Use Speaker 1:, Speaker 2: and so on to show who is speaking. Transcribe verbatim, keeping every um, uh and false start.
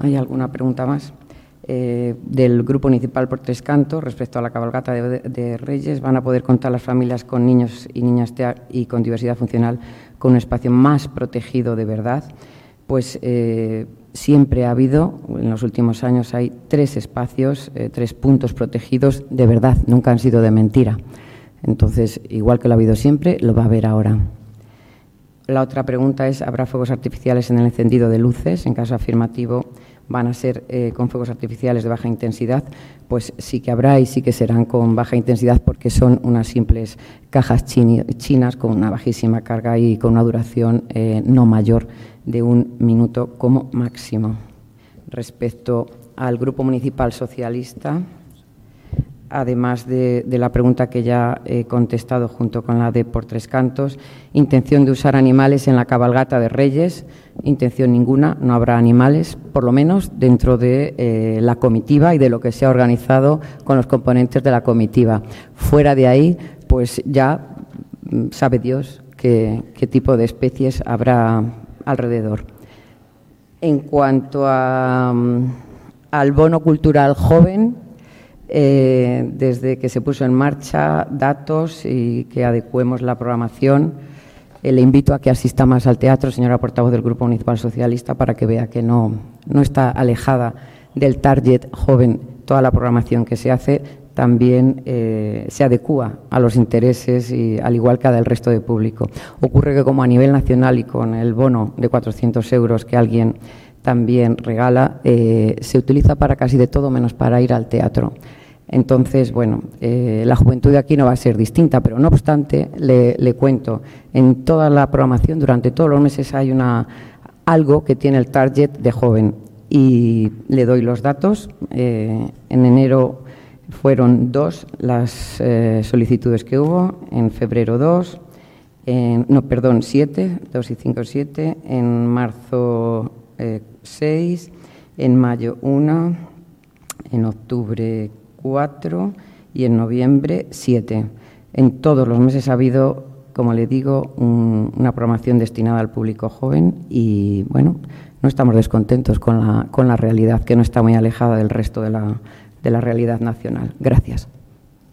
Speaker 1: ¿Hay alguna pregunta más? Eh, del Grupo Municipal por Tres Cantos, respecto a la cabalgata de, de Reyes, van a poder contar las familias con niños y niñas T E A y con diversidad funcional con un espacio más protegido de verdad. Pues eh, siempre ha habido, en los últimos años hay tres espacios, eh, tres puntos protegidos de verdad, nunca han sido de mentira. Entonces, igual que lo ha habido siempre, lo va a haber ahora. La otra pregunta es, ¿habrá fuegos artificiales en el encendido de luces? En caso afirmativo, ¿van a ser eh, con fuegos artificiales de baja intensidad? Pues sí que habrá y sí que serán con baja intensidad, porque son unas simples cajas chinas con una bajísima carga y con una duración eh, no mayor de un minuto como máximo. Respecto al Grupo Municipal Socialista, además de, de la pregunta que ya he contestado junto con la de Por Tres Cantos, intención de usar animales en la cabalgata de Reyes, intención ninguna, no habrá animales, por lo menos dentro de eh, la comitiva y de lo que se ha organizado con los componentes de la comitiva. Fuera de ahí, pues ya sabe Dios qué, qué tipo de especies habrá alrededor. En cuanto a, al bono cultural joven, Eh, desde que se puso en marcha datos y que adecuemos la programación, eh, le invito a que asista más al teatro, señora portavoz del Grupo Municipal Socialista, para que vea que no, no está alejada del target joven. Toda la programación que se hace también eh, se adecúa a los intereses y al igual que a del resto de público. Ocurre que como a nivel nacional y con el bono de cuatrocientos euros que alguien también regala, eh, se utiliza para casi de todo menos para ir al teatro. Entonces, bueno, eh, la juventud de aquí no va a ser distinta, pero no obstante, le, le cuento, en toda la programación, durante todos los meses hay una, algo que tiene el target de joven y le doy los datos. Eh, en enero fueron dos las eh, solicitudes que hubo, en febrero dos, en, no, perdón, siete, dos y cinco, siete, en marzo Eh, seis, en mayo una, en octubre cuatro y en noviembre siete. En todos los meses ha habido, como le digo, un, una programación destinada al público joven y, bueno, no estamos descontentos con la, con la realidad, que no está muy alejada del resto de la, de la realidad nacional. Gracias.